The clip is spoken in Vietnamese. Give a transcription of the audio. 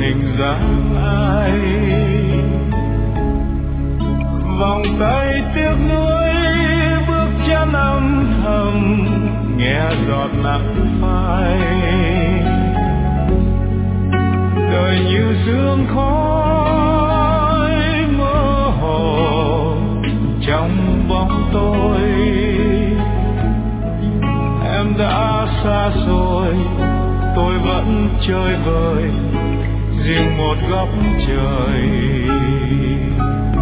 hình dáng ai. Vòng tay tiếc nuối bước chân âm thầm, nghe giọt nắng phai. Đời như sương khói mơ hồ trong bóng tối. Em đã xa rồi, tôi vẫn chơi vơi riêng một góc trời.